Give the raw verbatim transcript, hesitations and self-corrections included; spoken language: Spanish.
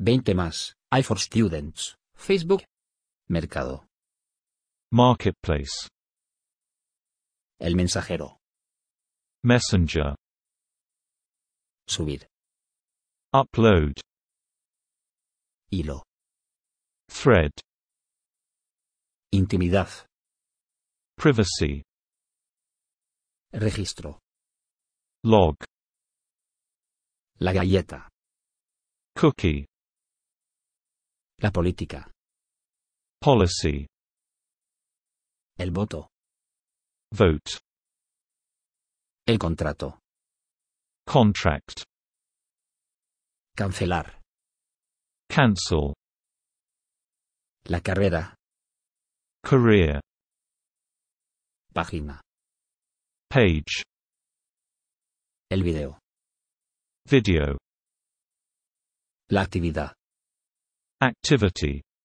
veinte más, I for Students, Facebook. Mercado. Marketplace. El mensajero. Messenger. Subir. Upload. Hilo. Thread. Intimidad. Privacy. Registro. Log. La galleta. Cookie. La política. Policy. El voto. Vote. El contrato. Contract. Cancelar. Cancel. La carrera. Career. Página. Page. El video. Video. La actividad. Activity.